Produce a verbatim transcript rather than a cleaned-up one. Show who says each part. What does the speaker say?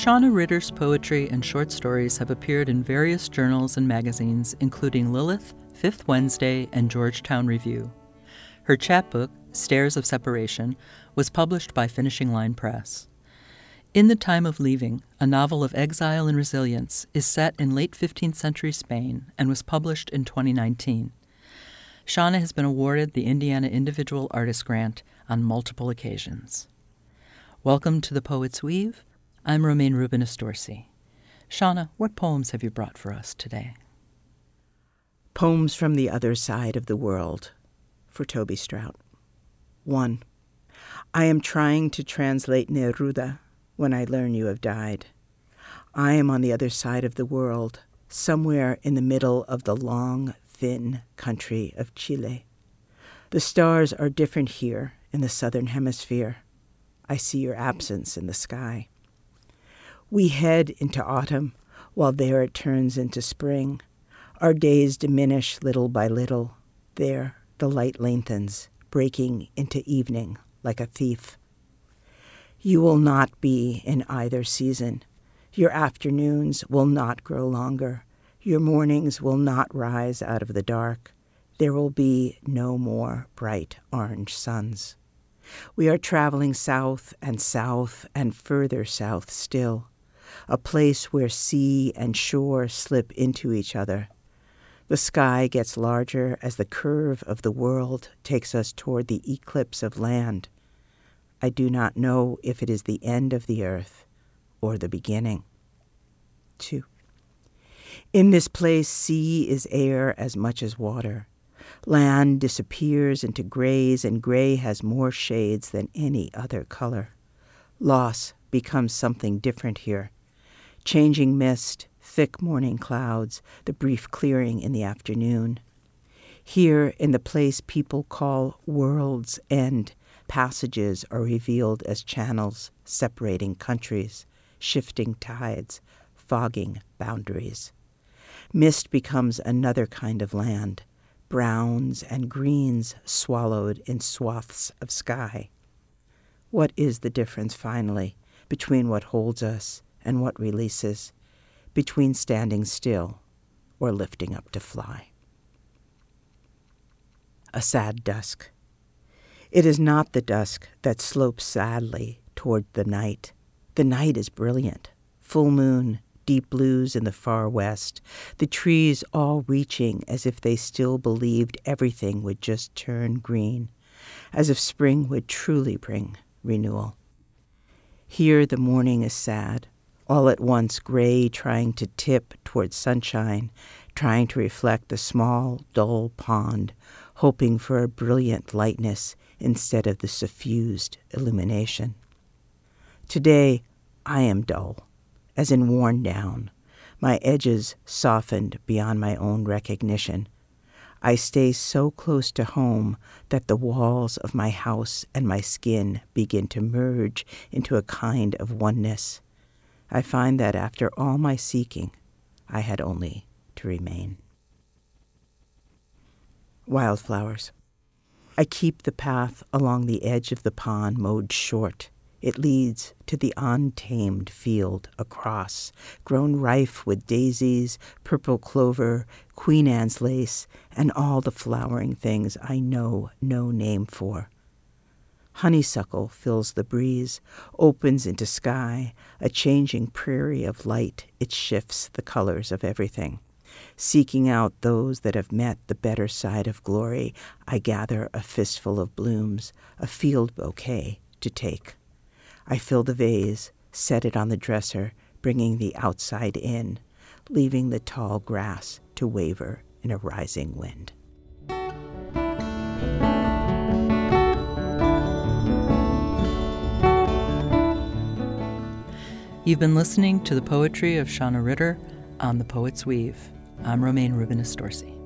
Speaker 1: Shauna Ritter's poetry and short stories have appeared in various journals and magazines, including Lilith, Fifth Wednesday, and Georgetown Review. Her chapbook, Stairs of Separation, was published by Finishing Line Press. In the Time of Leaving, a novel of exile and resilience, is set in late fifteenth century Spain and was published in twenty nineteen. Shauna has been awarded the Indiana Individual Artist Grant on multiple occasions. Welcome to The Poet's Weave. I'm Romaine Rubinas-Dorsey. Shauna, what poems have you brought for us today?
Speaker 2: Poems from the Other Side of the World, for Toby Strout. One. I am trying to translate Neruda when I learn you have died. I am on the other side of the world, somewhere in the middle of the long, thin country of Chile. The stars are different here in the southern hemisphere. I see your absence in the sky. We head into autumn, while there it turns into spring. Our days diminish little by little. There the light lengthens, breaking into evening like a thief. You will not be in either season. Your afternoons will not grow longer. Your mornings will not rise out of the dark. There will be no more bright orange suns. We are traveling south and south and further south still, a place where sea and shore slip into each other. The sky gets larger as the curve of the world takes us toward the eclipse of land. I do not know if it is the end of the earth or the beginning. Two. In this place, sea is air as much as water. Land disappears into grays, and gray has more shades than any other color. Loss becomes something different here. Changing mist, thick morning clouds, the brief clearing in the afternoon. Here, in the place people call World's End, passages are revealed as channels separating countries, shifting tides, fogging boundaries. Mist becomes another kind of land, browns and greens swallowed in swaths of sky. What is the difference, finally, between what holds us and what releases, between standing still or lifting up to fly? A sad dusk. It is not the dusk that slopes sadly toward the night. The night is brilliant. Full moon, deep blues in the far west, the trees all reaching as if they still believed everything would just turn green, as if spring would truly bring renewal. Here the morning is sad, all at once gray, trying to tip toward sunshine, trying to reflect the small, dull pond, hoping for a brilliant lightness instead of the suffused illumination. Today, I am dull, as in worn down, my edges softened beyond my own recognition. I stay so close to home that the walls of my house and my skin begin to merge into a kind of oneness. I find that after all my seeking, I had only to remain. Wildflowers. I keep the path along the edge of the pond mowed short. It leads to the untamed field across, grown rife with daisies, purple clover, Queen Anne's lace, and all the flowering things I know no name for. Honeysuckle fills the breeze, opens into sky, a changing prairie of light. It shifts the colors of everything. Seeking out those that have met the better side of glory, I gather a fistful of blooms, a field bouquet to take. I fill the vase, set it on the dresser, bringing the outside in, leaving the tall grass to waver in a rising wind.
Speaker 1: You've been listening to the poetry of Shauna Ritter on The Poet's Weave. I'm Romaine Rubinas-Dorsey.